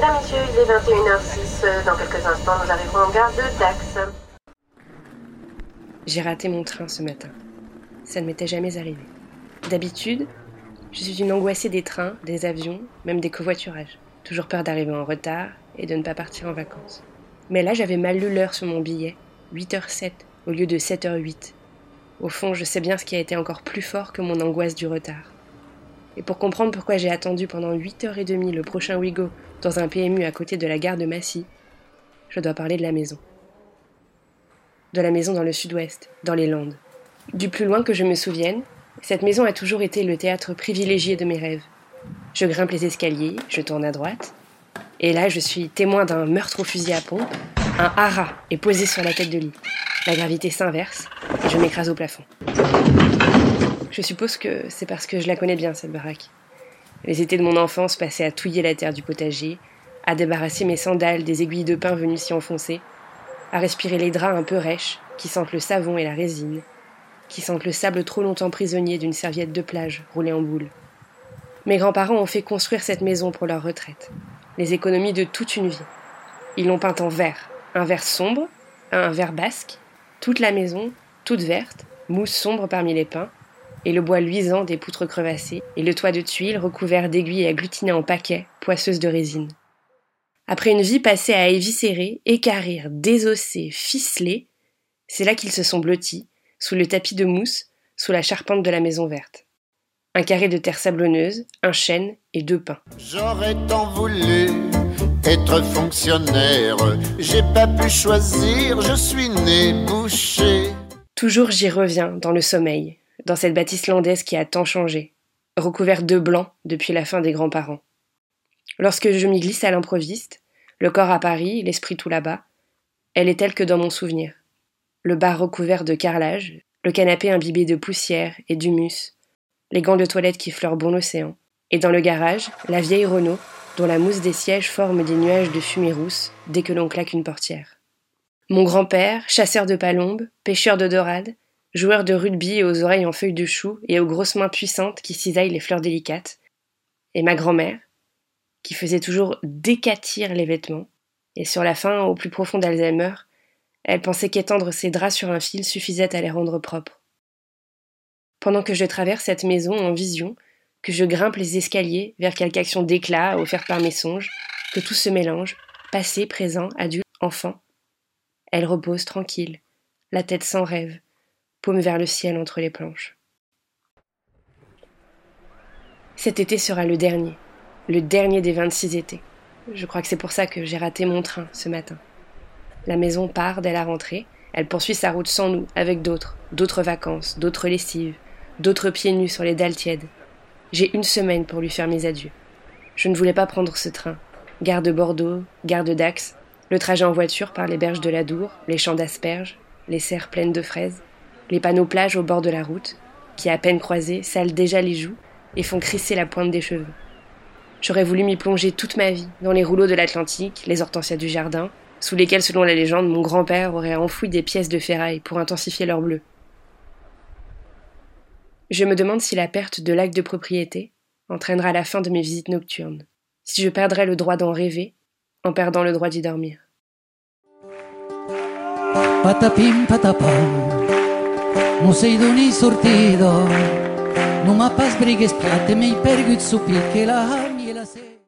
Mesdames, Messieurs, il est 21h06. Dans quelques instants, nous arriverons en gare de Dax. J'ai raté mon train ce matin. Ça ne m'était jamais arrivé. D'habitude, je suis une angoissée des trains, des avions, même des covoiturages. Toujours peur d'arriver en retard et de ne pas partir en vacances. Mais là, j'avais mal lu l'heure sur mon billet, 8h07 au lieu de 7h08. Au fond, je sais bien ce qui a été encore plus fort que mon angoisse du retard. Et pour comprendre pourquoi j'ai attendu pendant 8h30 le prochain Ouigo dans un PMU à côté de la gare de Massy, je dois parler de la maison. De la maison dans le sud-ouest, dans les Landes. Du plus loin que je me souvienne, cette maison a toujours été le théâtre privilégié de mes rêves. Je grimpe les escaliers, je tourne à droite, et là je suis témoin d'un meurtre au fusil à pompe. Un hara est posé sur la tête de lit. La gravité s'inverse, et je m'écrase au plafond. Je suppose que c'est parce que je la connais bien, cette baraque. Les étés de mon enfance passaient à touiller la terre du potager, à débarrasser mes sandales des aiguilles de pin venues s'y enfoncer, à respirer les draps un peu rêches, qui sentent le savon et la résine, qui sentent le sable trop longtemps prisonnier d'une serviette de plage roulée en boule. Mes grands-parents ont fait construire cette maison pour leur retraite, les économies de toute une vie. Ils l'ont peinte en vert, un vert sombre, un vert basque, toute la maison, toute verte, mousse sombre parmi les pins, et le bois luisant des poutres crevassées, et le toit de tuiles recouvert d'aiguilles agglutinées en paquets, poisseuses de résine. Après une vie passée à éviscérer, équarrir, désosser, ficeler, c'est là qu'ils se sont blottis, sous le tapis de mousse, sous la charpente de la maison verte. Un carré de terre sablonneuse, un chêne et 2 pins. J'aurais tant voulu être fonctionnaire, j'ai pas pu choisir, je suis né boucher. Toujours j'y reviens, dans le sommeil, dans cette bâtisse landaise qui a tant changé, recouverte de blanc depuis la fin des grands-parents. Lorsque je m'y glisse à l'improviste, le corps à Paris, l'esprit tout là-bas, elle est telle que dans mon souvenir. Le bar recouvert de carrelage, le canapé imbibé de poussière et d'humus, les gants de toilette qui fleurent bon l'océan, et dans le garage, la vieille Renault, dont la mousse des sièges forme des nuages de fumée rousse dès que l'on claque une portière. Mon grand-père, chasseur de palombes, pêcheur de dorades, joueur de rugby aux oreilles en feuilles de chou et aux grosses mains puissantes qui cisaillent les fleurs délicates, et ma grand-mère, qui faisait toujours décatir les vêtements, et sur la fin, au plus profond d'Alzheimer, elle pensait qu'étendre ses draps sur un fil suffisait à les rendre propres. Pendant que je traverse cette maison en vision, que je grimpe les escaliers vers quelque action d'éclat offerte par mes songes, que tout se mélange, passé, présent, adulte, enfant, elle repose tranquille, la tête sans rêve, paume vers le ciel entre les planches. Cet été sera le dernier des 26 étés. Je crois que c'est pour ça que j'ai raté mon train ce matin. La maison part dès la rentrée, elle poursuit sa route sans nous, avec d'autres vacances, d'autres lessives, d'autres pieds nus sur les dalles tièdes. J'ai 1 semaine pour lui faire mes adieux. Je ne voulais pas prendre ce train. Gare de Bordeaux, gare de Dax, le trajet en voiture par les berges de l'Adour, les champs d'asperges, les serres pleines de fraises, les panneaux plages au bord de la route, qui à peine croisés salent déjà les joues et font crisser la pointe des cheveux. J'aurais voulu m'y plonger toute ma vie, dans les rouleaux de l'Atlantique, les hortensias du jardin, sous lesquels, selon la légende, mon grand-père aurait enfoui des pièces de ferraille pour intensifier leur bleu. Je me demande si la perte de l'acte de propriété entraînera la fin de mes visites nocturnes, si je perdrai le droit d'en rêver en perdant le droit d'y dormir. Patapim patapam, non sei d'uni sortido, non m'ha pas brigues plate, m'hai pergut su pic che la ami e la se...